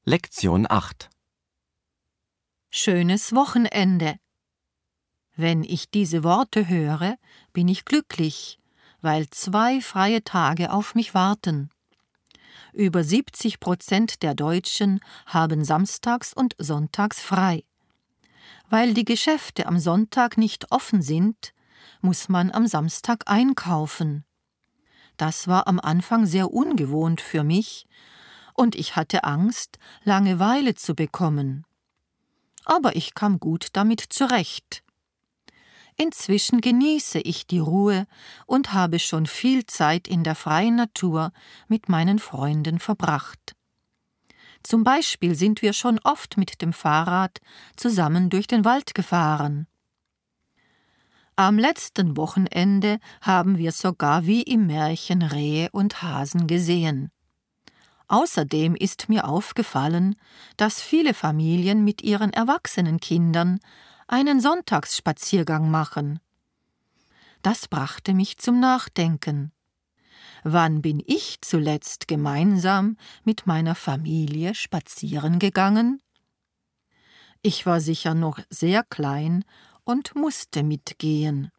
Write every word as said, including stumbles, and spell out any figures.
Lektion acht. Schönes Wochenende. Wenn ich diese Worte höre, bin ich glücklich, weil zwei freie Tage auf mich warten. Über siebzig Prozent der Deutschen haben samstags und sonntags frei. Weil die Geschäfte am Sonntag nicht offen sind, muss man am Samstag einkaufen. Das war am Anfang sehr ungewohnt für mich, und ich hatte Angst, Langeweile zu bekommen. Aber ich kam gut damit zurecht. Inzwischen genieße ich die Ruhe und habe schon viel Zeit in der freien Natur mit meinen Freunden verbracht. Zum Beispiel sind wir schon oft mit dem Fahrrad zusammen durch den Wald gefahren. Am letzten Wochenende haben wir sogar wie im Märchen Rehe und Hasen gesehen. Außerdem ist mir aufgefallen, dass viele Familien mit ihren erwachsenen Kindern einen Sonntagsspaziergang machen. Das brachte mich zum Nachdenken. Wann bin ich zuletzt gemeinsam mit meiner Familie spazieren gegangen? Ich war sicher noch sehr klein und musste mitgehen.